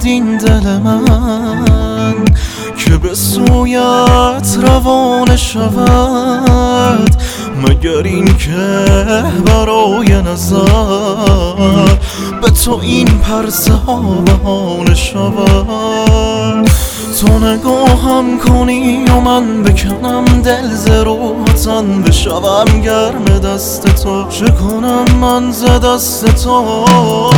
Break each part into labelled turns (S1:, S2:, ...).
S1: این دل من که به سویت روانه شود، مگر این که برای نظر به تو این پرسه ها بهانه شود. تو نگاهم کنی و من بکنم دل ز روحتن، بشوم گرم دست تو، چه کنم من ز دست تو؟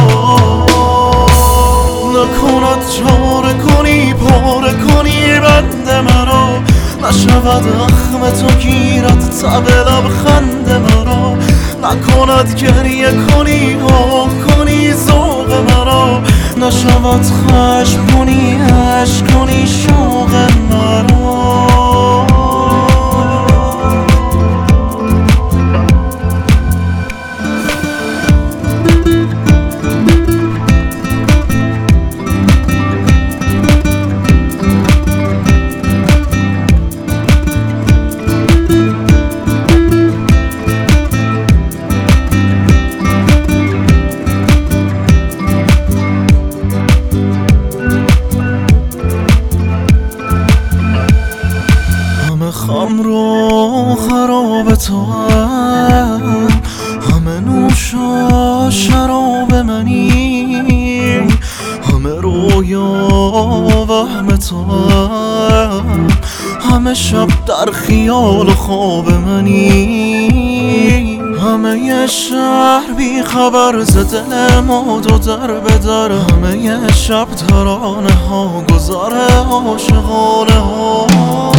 S1: نکند چاره کنی پاره کنی بند مرا، نشود اخم تو گیرد تب لبخند مرا، نکند گریه کنی آه کنی ذوق مرا، نشود خشم کنی عشق کنی شوق مرا. خمر و خراب تو هم، همه نوش و شراب منی، همه رویا وهم تو هم، همه شب در خیال و خواب منی، همه یه شهر بی خبر ز دل ما دو در به در، همه یه شب ترانه ها گذر عاشقانه ها.